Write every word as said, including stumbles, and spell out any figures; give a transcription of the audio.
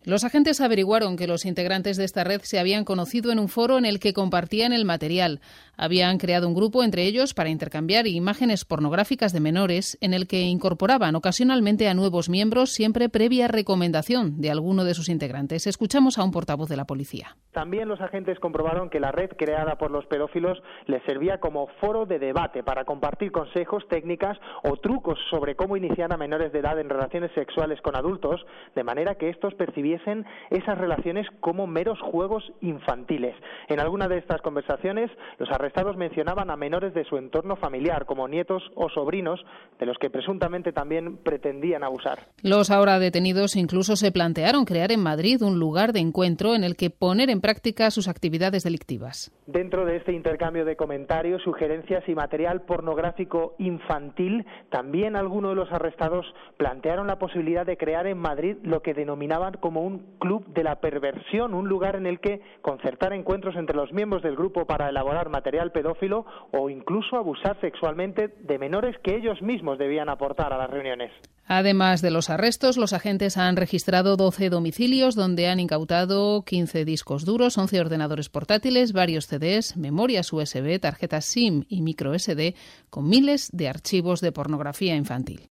Los agentes averiguaron que los integrantes de esta red se habían conocido en un foro en el que compartían el material. Habían creado un grupo entre ellos para intercambiar imágenes pornográficas de menores en el que incorporaban ocasionalmente a nuevos miembros, siempre previa recomendación de alguno de sus integrantes. Escuchamos a un portavoz de la policía. También los agentes comprobaron que la red creada por los pedófilos les servía como foro de debate para compartir consejos, técnicas o trucos sobre cómo iniciar a menores de edad en relaciones sexuales con adultos, de manera que estos percibiesen esas relaciones como meros juegos infantiles. En alguna de estas conversaciones, los arrestados mencionaban a menores de su entorno familiar, como nietos o sobrinos, de los que presuntamente también pretendían abusar. Los ahora detenidos incluso se plantearon crear en Madrid un lugar de encuentro en el que poner en práctica sus actividades delictivas. Dentro de este intercambio de comentarios, sugerencias y material pornográfico infantil, también algunos de los arrestados plantearon la posibilidad de crear en Madrid lo que denominaban como un club de la perversión, un lugar en el que concertar encuentros entre los miembros del grupo para elaborar material pedófilo o incluso abusar sexualmente de menores que ellos mismos debían aportar a las reuniones. Además de los arrestos, los agentes han registrado doce domicilios donde han incautado quince discos duros, once ordenadores portátiles, varios C Ds, memorias U S B, tarjetas SIM y micro S D con miles de archivos de pornografía infantil.